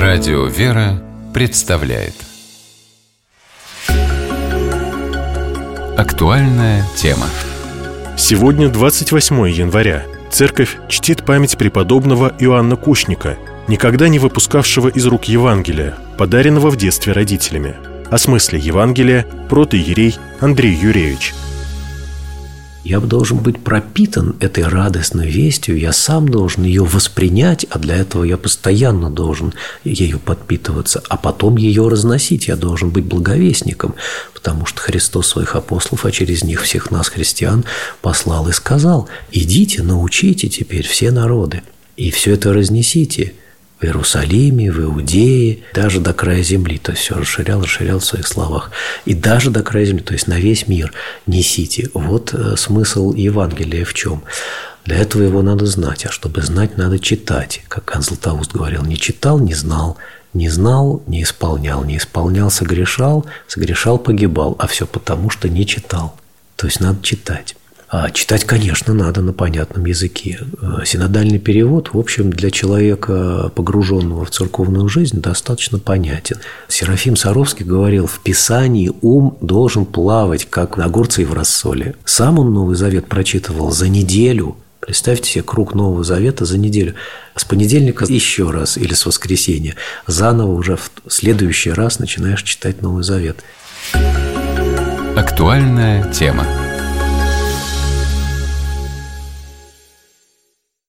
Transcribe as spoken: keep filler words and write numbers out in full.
Радио «Вера» представляет актуальная тема. Сегодня двадцать восьмое января. Церковь чтит память преподобного Иоанна Кущника, никогда не выпускавшего из рук Евангелия, подаренного в детстве родителями. О смысле Евангелия протоиерей Андрей Юревич. Я должен быть пропитан этой радостной вестью, я сам должен ее воспринять, а для этого я постоянно должен ею подпитываться, а потом ее разносить. Я должен быть благовестником, потому что Христос своих апостолов, а через них всех нас, христиан, послал и сказал: идите, научите теперь все народы, и все это разнесите в Иерусалиме, в Иудее, даже до края земли. То есть все расширял, расширял в своих словах. И даже до края земли, то есть на весь мир несите. Вот смысл Евангелия в чем. Для этого его надо знать, а чтобы знать, надо читать. Как Иоанн Златоуст говорил: не читал, не знал, не знал, не исполнял, не исполнял, согрешал, согрешал, погибал. А все потому, что не читал. То есть надо читать. А читать, конечно, надо на понятном языке. Синодальный перевод, в общем, для человека, погруженного в церковную жизнь, достаточно понятен. Серафим Саровский говорил: в Писании ум должен плавать, как огурцы в рассоле. Сам он Новый Завет прочитывал за неделю. Представьте себе круг Нового Завета за неделю. С понедельника еще раз или с воскресенья заново уже в следующий раз начинаешь читать Новый Завет. Актуальная тема.